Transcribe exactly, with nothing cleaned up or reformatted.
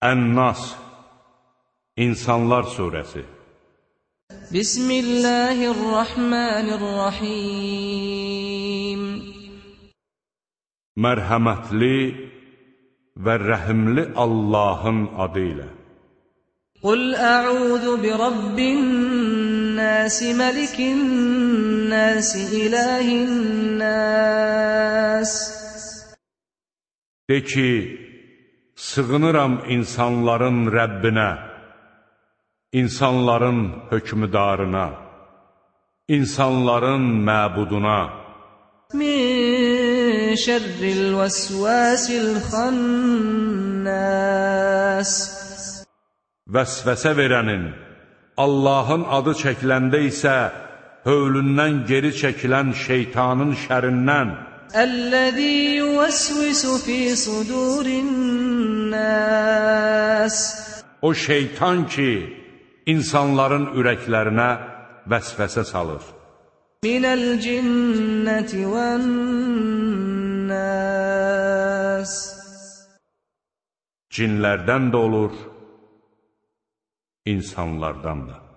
Ən-Nas İnsanlar Suresi Bismillahirrahmanirrahim Mərhəmətli və rəhimli Allahın adı ilə Qul ə'udhu bi Rabbin nasi, malikin nasi, ilahin nas De ki, sığınıram insanların Rəbbinə, insanların hökmüdarına, insanların məbuduna. Min şərril vəsvəsil xannas Vəsvəsə verənin, Allahın adı çəkiləndə isə hövlündən geri çəkilən şeytanın şərindən. Əl-ləzi yuvəsvisu fi sudurin nas O şeytan ki, insanların ürəklərinə vəsvəsə salır. Minəl cinnəti vən nas Cinlərdən də olur, insanlardan da.